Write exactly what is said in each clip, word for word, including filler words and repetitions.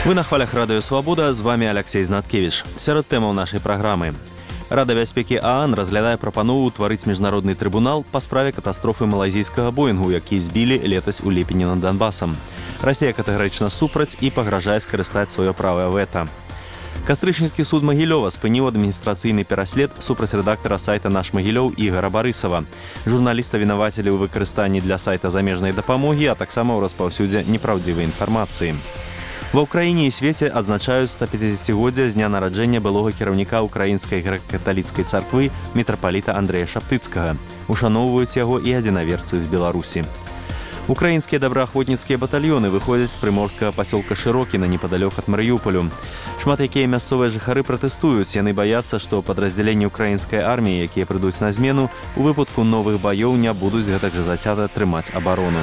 Вы на хвалях Радыё Свабода, з вами Алексей Знаткевич. Сярод тэмаў нашай праграмы. Рада бяспекі ААН разглядае прапанову ўтварыць міжнародны трыбунал па справе катастрофы малайзійскага боінгу, які збілі летась у ліпені над Донбасам. Расія катэгарычна супраць і пагражае скарыстаць сваё правае вэта. Кастрычніцкі суд Магілёва спыніў адміністрацыйны пераслед супраць рэдактара сайта «Наш Магілёў» Ігара Барысава. Журналіста вінавацілі ў выкарыстанні для сайта замежнай дапамогі, а таксама ў распаўсюдзе непраўдзівай інфармацыі. Ва ўкраіне і свеце адзначаюць сто пяцідзесяцігоддзя з дня нараджэння былога кіраўніка украінскай грэка-каталіцкай царквы мітрапаліта Андрэя Шаптыцкага. Ушаноўваюць яго і адзінаверцы з Беларусі. Украінскія добраахвотніцкія батальёны выходзяць з прыморскага пасёлка Шырокіна непадалёк ад Марыюполю. Шмат якія мясцовыя жыхары пратэстуюць. Яны баяцца, што падраздзяленні украінскай арміі, якія прыйдуць на змену, у выпадку новых баёў не будуць гэтак жа зацята трымаць абарону.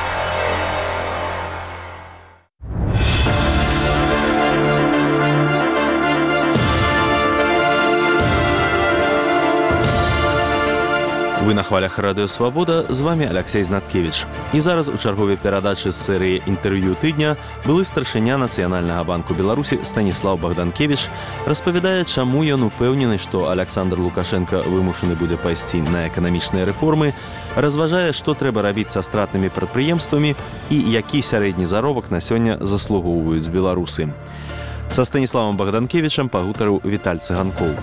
Вы на хвалях Радыё Свабода, з вами Алексей Знаткевич. І зараз у чарговай перадачы з серыі інтэрв'ю тыдня былы старшыня Нацыянальнага банку Беларусі Станіслаў Богданкевич распавядае, чаму ён упэўнены, што Александр Лукашенко вымушаны будзе пайсці на эканамічныя рэформы, разважае, што трэба рабіць са стратнымі прадпрыемствамі і які сярэдні заробак на сёння заслугоўваюць беларусы. Са Станіславам Богданкевичам пагутарыў Віталь Цыганкоў.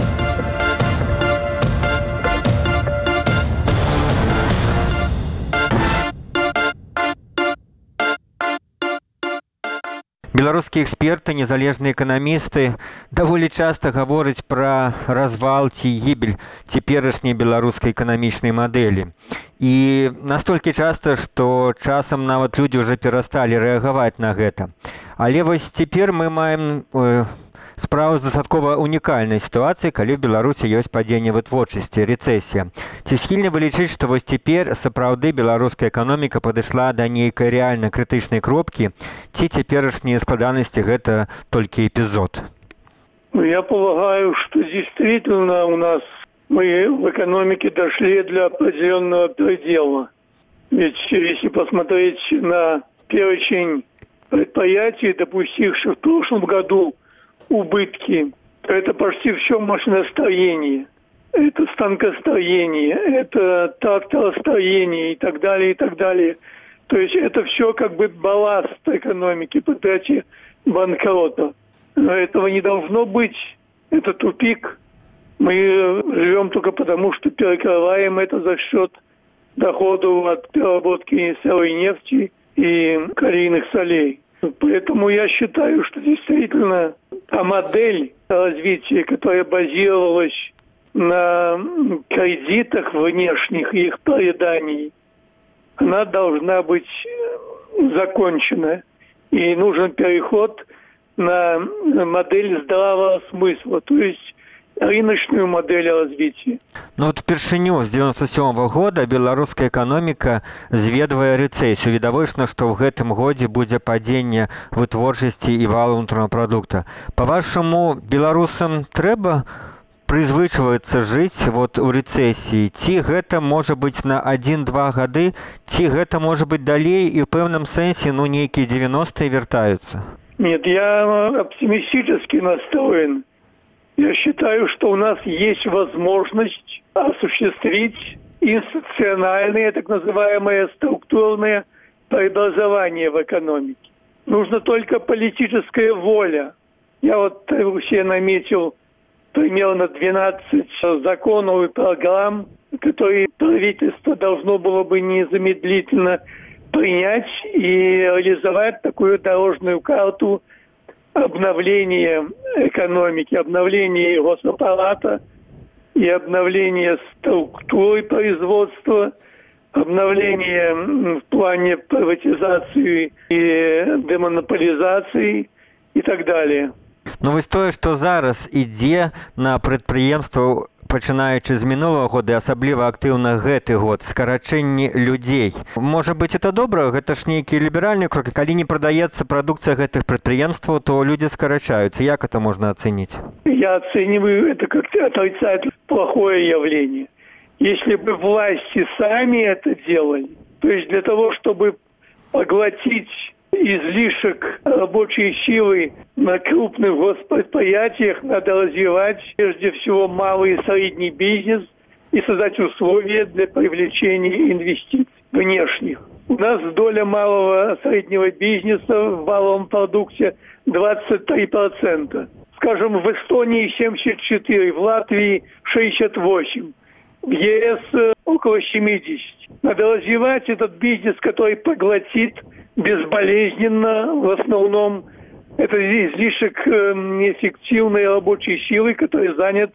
Беларускія эксперты, незалежныя эканамісты даволі часта гавораць пра развал ці гібель цяперашняй беларускай эканамічнай мадэлі. І настолькі часта, што часам нават людзі ўжо перасталі рэагаваць на гэта. Але вось цяпер мы маем э, справу з дастаткова унікальнай сітуацыі, калі ў Беларусі ёсць падзенне вытворчасці, рэцэсія. Ці схільны вы лічыць, што вось цяпер сапраўды беларуская эканоміка падышла да нейкай рэальна крытычнай кропкі, ці цяперашнія складанасці гэта толькі эпізод? Я полагаю, что действительно у нас мы в экономике дошли до определенного предела. Ведь если посмотреть на перечень предприятий, допустивших в прошлом году убытки, то это почти все машиностроение, это станкостроение, это тракторостроение и так далее, и так далее. То есть это все как бы балласт экономики, предприятия банкрота. Но этого не должно быть. Это тупик. Мы живем только потому, что перекрываем это за счет доходов от переработки сырой нефти и калийных солей. Поэтому я считаю, что действительно та модель развития, которая базировалась на кредитах внешних и их проедании, она должна быть закончена. И нужен переход на модель здравого смысла, то есть рыночную модель развития. Ну вот впершыню з девяносто седьмого года беларуская эканоміка зведвае рэцэсію. Відавочна, што ў гэтым годзе будзе падзенне вытворчасці і валу ўнутранага прадукта. Па-вашаму, беларусам трэба прызвычваецца жыць вот у рэцэсіі? Ці гэта можа быць на адзін-два гады, ці гэта можа быць далей і ў пэўным сэнсе ну нейкія девяностые вяртаюцца? Нет, я оптимистически настроен. Я считаю, что у нас есть возможность осуществить институциональные, так называемые структурные преобразования в экономике. Нужна только политическая воля. Я вот все наметил примерно двенадцать законов и программ, которые правительство должно было бы незамедлительно принять и реализовать такую дорожную карту обновления экономики, обновления госаппарата и обновления структуры производства, обновления в плане приватизации и демонополизации и так далее. Ну вось тое, што зараз ідзе на прадпрыемстваў, пачынаючы з мінулага года, асабліва актыўна гэты год, скарачэнне людзей. Можа быць, это добра? Гэта ж нейкія ліберальныя крокі. Калі не прадаецца прадукцыя гэтых прадпрыемстваў, то людзі скарачаюцца. Як это можна оценить? Я оцениваю это как отрицательно плохое явление. Если бы власти сами это делали, то есть для того, чтобы поглотить излишек рабочей силы на крупных госпредприятиях надо развивать прежде всего малый и средний бизнес и создать условия для привлечения инвестиций внешних. У нас доля малого и среднего бизнеса в валовом продукте двадцать три процента. Скажем, в Эстонии семьдесят четыре процента, в Латвии шестьдесят восемь процентов, в ЕС около семьдесят процентов. Надо развивать этот бизнес, который поглотит безболезненно, в основном, это излишек неэффективной рабочей силы, который занят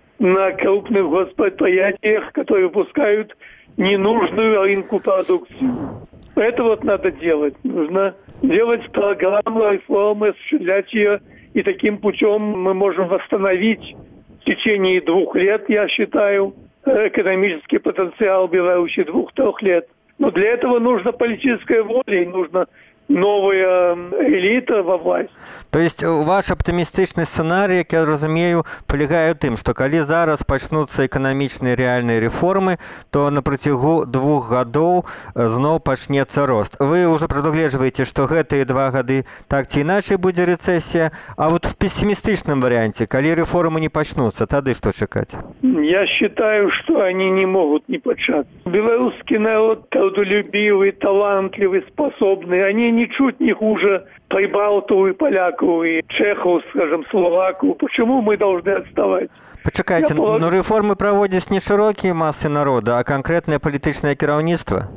на крупных госпредприятиях, которые выпускают ненужную рынку продукцию. Это вот надо делать. Нужно делать программу реформы, осуществлять ее, и таким путем мы можем восстановить в течение двух лет, я считаю, экономический потенциал Беларуси, двух-трех лет. Но для этого нужна политическая воля, и нужна новая эліта во власти. То есть ваш аптымістычны сцэнарый, як я разумею, палягае ў тым, што калі зараз пачнуцца эканамічныя рэальныя рэформы, то на працягу двух гадоў зноў пачнецца рост. Вы ўжо прадугледжваеце, што гэтыя два гады так ці іначай будзе рэцэсія, а вот в пессимистичном варианте, калі рэформы не пачнуцца, тады што чакаць? Я считаю, что они не могут не початься. Белорусский народ трудолюбивый, талантливый, способный. Они ничуть не хуже Прибалту и Поляку, и Чеху, скажем, Словаку. Почему мы должны отставать? Почекайте, полаг... но реформы проводят не широкие массы народа, а конкретное политическое керовництво?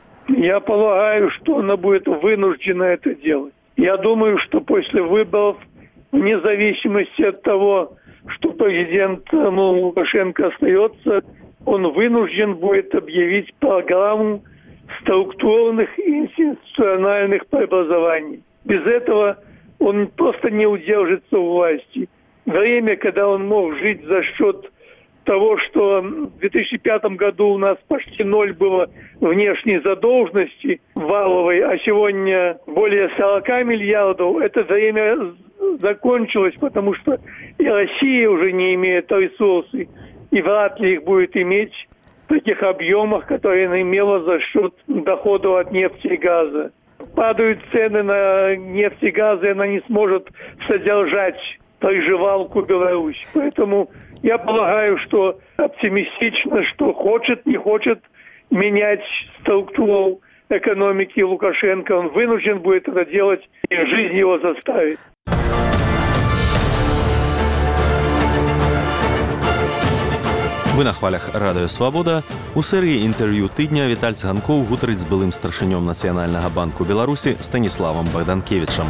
Я полагаю, что оно будет вынуждено это делать. Я думаю, что после выборов, вне зависимости от того, что президент ну, Лукашенко остается, он вынужден будет объявить программу структурных и институциональных преобразований. Без этого он просто не удержится у власти. Время, когда он мог жить за счет того, что в две тысячи пятом году у нас почти ноль было внешней задолженности валовой, а сегодня более сорока миллиардов, это время закончилось, потому что и Россия уже не имеет ресурсов, и вряд ли их будет иметь в таких объемах, которые она имела за счет доходов от нефти и газа. Падают цены на нефть и газ, и она не сможет содержать приживалку Беларусь. Поэтому я полагаю, что оптимистично, что хочет, не хочет менять структуру экономики Лукашенко, он вынужден будет это делать, и жизнь его заставит. Вы на хвалях Радыё Свабода. У серыі інтэрв'ю тыдня Віталь Цыганкоў гутарыць з былым старшынём Нацыянальнага банку Беларусі Станіславам Багданкевічам.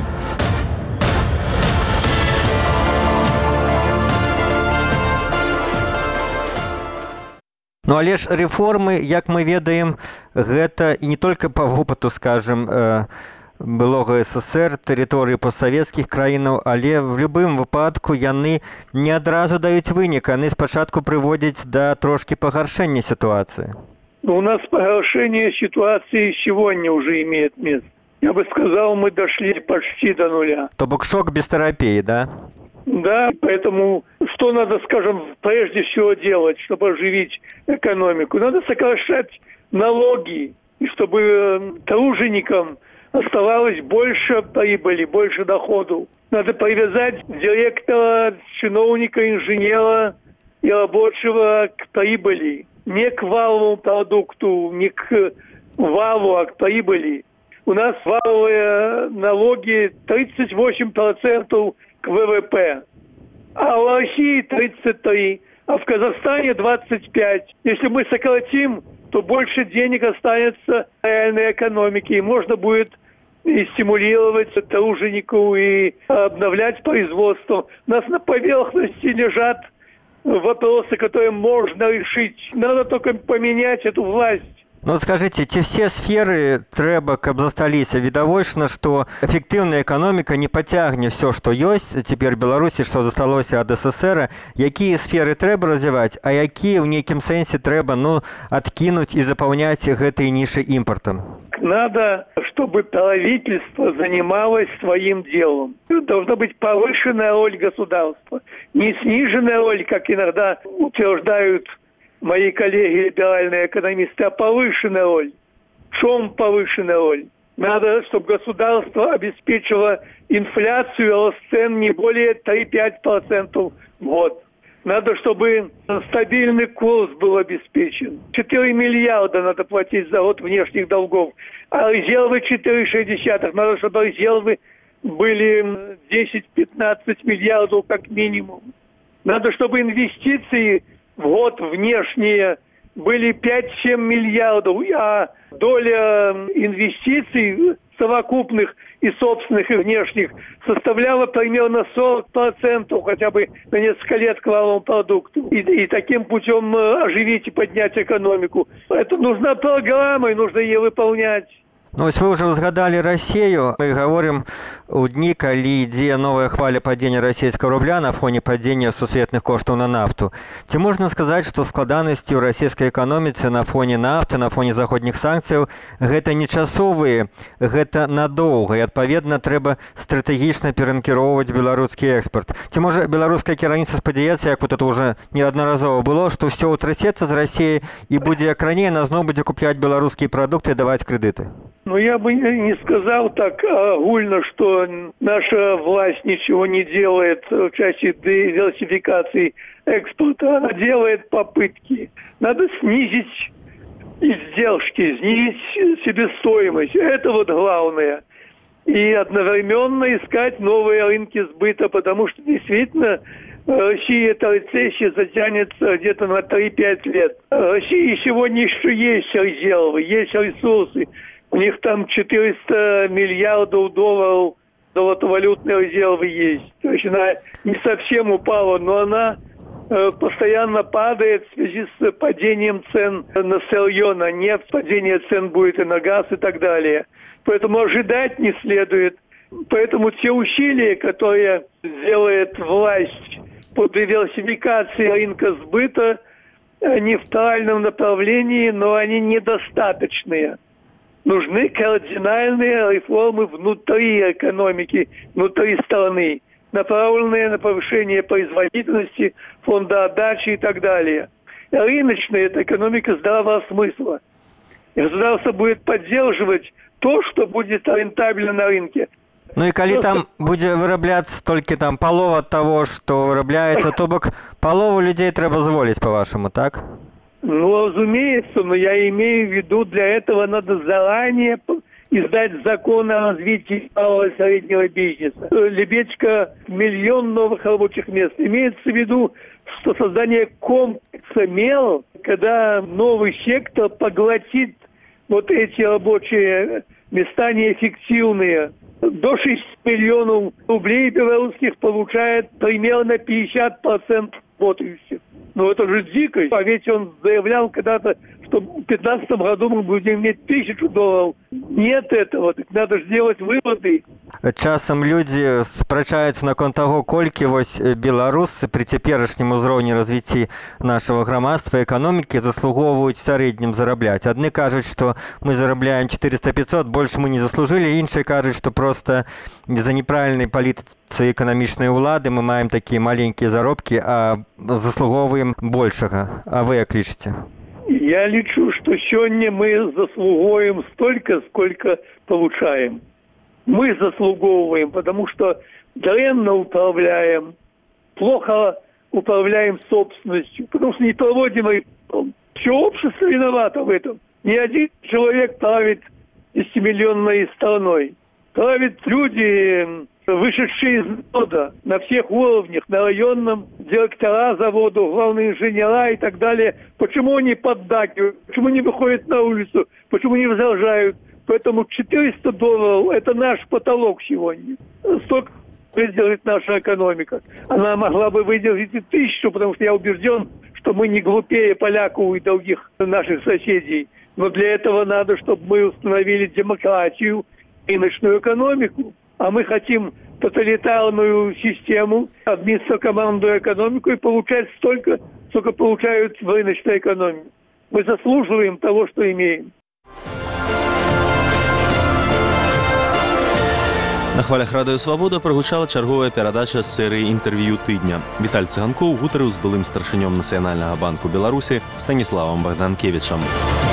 Ну, але ж рэформы, як мы ведаем, гэта і не толькі па вопыту, скажем, былога СССР, тэрыторыі постсавецкіх краінаў, але в любым выпадку яны не адразу даюць вынік, яны спачатку прыводзяць да трошки пагаршэння ситуации. У нас погоршение ситуации сегодня уже имеет место. Я бы сказал, мы дошли почти до нуля. То бок шок без терапии, да? Да, поэтому что надо, скажем, прежде всего делать, чтобы оживить экономику? Надо сокращать налоги, и чтобы труженикам оставалось больше прибыли, больше доходов. Надо привязать директора, чиновника, инженера и рабочего к прибыли. Не к валовому продукту, не к валу, а к прибыли. У нас валовые налоги тридцать восемь процентов к ВВП, а в России тридцать три процента, а в Казахстане двадцать пять процентов. Если мы сократим, то больше денег останется в реальной экономике, и можно будет и стимулировать тружеников, и обновлять производство. У нас на поверхности лежат вопросы, которые можно решить. Надо только поменять эту власть. Ну вот скажите, ці все сферы трэба, каб засталіся? Відавочна, што эфектыўная эканоміка не пацягне все, што ёсць цяпер Беларусі, што засталося ад СССР. Якія сферы трэба развіваць, а якія ў нейкім сэнсе трэба ну, адкінуць і запаўняць гэтыя нішы імпортам? Надо, чтобы правительство занималось своим делом. Должна быть повышенная роль государства. Не сниженная роль, как иногда утверждают мои коллеги, либеральные экономисты, а повышенная роль. В чем повышенная роль? Надо, чтобы государство обеспечило инфляцию, рост цен не более три-пять процентов в год. Надо, чтобы стабильный курс был обеспечен. четыре миллиарда надо платить за год внешних долгов, а резервы четыре целых шесть десятых. Надо, чтобы резервы были десять-пятнадцать миллиардов как минимум. Надо, чтобы инвестиции в год внешние были пять-семь миллиардов, а доля инвестиций совокупных и собственных, и внешних составляла примерно сорок процентов хотя бы на несколько лет к валовому продукту. И, и таким путем оживить и поднять экономику. Это нужна программа, и нужно ее выполнять. Ну, вось вы ўжо ўзгадалі Расію. Мы гаворым у дні, калі ідзе новая хваля падзення расійскага рубля на фоне падзення сусветных коштаў на нафту. Ці можна сказаць, што складанасці ў расійскай эканоміцы на фоне нафты, на фоне заходніх санкцыяў гэта не часовыя, гэта надоўга, і адпаведна трэба стратэгічна перанкіроўваць беларускі экспарт. Ці можа беларускае кіраўніцтва спадзяецца, як вот это ўжо неаднаразова было, што ўсё ўтрасецца з Расіяй і будзе як раней, яна зноў будзе купляць беларускія прадукты і даваць крэдыты? Ну, я бы не сказал так огульно, что наша власть ничего не делает в части диверсификации экспорта. Она делает попытки. Надо снизить издержки, снизить себестоимость. Это вот главное. И одновременно искать новые рынки сбыта, потому что действительно Россия, эта рецессия затянется где-то на три-пять лет. В России сегодня еще есть резервы, есть ресурсы. У них там четыреста миллиардов долларов золотовалютные резервы есть. То есть она не совсем упала, но она э, постоянно падает в связи с падением цен на сырье, на нефть. Падение цен будет и на газ и так далее. Поэтому ожидать не следует. Поэтому те усилия, которые делает власть по диверсификации рынка сбыта, они в правильном направлении, но они недостаточные. Нужны кардинальные реформы внутри экономики, внутри страны, направленные на повышение производительности, фонда отдачи и так далее. Рыночная – это экономика здравого смысла. И государство будет поддерживать то, что будет рентабельно на рынке. Ну и калі там будзе вырабляцца толькі там палова таго, што вырабляецца, то бок палову людзей трэба зволіць, па-вашаму, так? Ну, разумеется, но я имею в виду, для этого надо заранее издать закон о развитии малого и среднего бизнеса. Лебедька, миллион новых рабочих мест. Имеется в виду, что создание комплекса МЕЛ, когда новый сектор поглотит вот эти рабочие места неэффективные. До шести миллионов рублей белорусских получает примерно пятьдесят процентов работающих. Ну это же дикость. А ведь он заявлял когда-то, что в две тысячи пятнадцатом году мы будем иметь тысячу долларов. Нет этого. Так надо же делать выводы. Часам людзі спрачаюцца наконт таго, колькі вось беларусы пры цяперашнім узроўні развіцці нашага грамадства і эканомікі заслугоўваюць в сярэднім зарабляць. Адны кажуць, што мы зарабляем четыреста-пятьсот, больше мы не заслужили, іншыя кажуць, што просто з-за неправільнай палітыцы эканамічнай улады мы маем такія маленькія заробкі, а заслугоўваем большага. А вы як лічыце? Я лічу, что сегодня мы заслугуем столько, сколько получаем. Мы заслуговываем, потому что дрянно управляем, плохо управляем собственностью, потому что не проводим реформ. Все общество виновато в этом. Ни один человек правит десятимиллионной страной. Правят люди, вышедшие из народа на всех уровнях, на районном, директора завода, главные инженера и так далее. Почему они поддакивают? Почему не выходят на улицу? Почему не возражают? Поэтому четыреста долларов – это наш потолок сегодня. Столько выдержит наша экономика. Она могла бы выдержать и тысячу, потому что я убежден, что мы не глупее поляков и других наших соседей. Но для этого надо, чтобы мы установили демократию, рыночную экономику. А мы хотим тоталитарную систему, административно-командную экономику и получать столько, сколько получают в рыночной экономике. Мы заслуживаем того, что имеем. На хвалях Радыё Свабода прагучала чарговая перадача з серыі інтэрв'ю тыдня. Віталь Цыганкоў гутарыў з былым старшынём Нацыянальнага банку Беларусі Станіславам Богданкевічам.